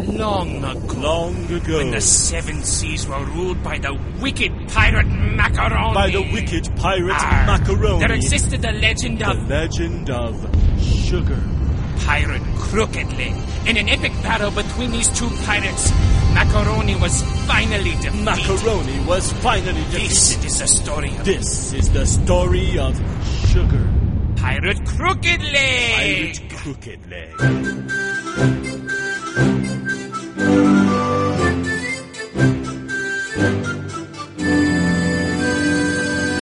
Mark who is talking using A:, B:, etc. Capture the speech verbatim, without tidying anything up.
A: long ago.
B: Long ago.
A: When the seven seas were ruled by the wicked pirate Macaroni.
B: By the wicked pirate
A: Arr,
B: Macaroni.
A: There existed the legend
B: The
A: of...
B: legend of Sugar.
A: Pirate Crooked Leg. In an epic battle between these two pirates, Macaroni was finally defeated.
B: Macaroni was finally defeated.
A: This is the story of...
B: This is the story of Sugar.
A: Pirate Crooked Leg.
B: Pirate Crooked Leg.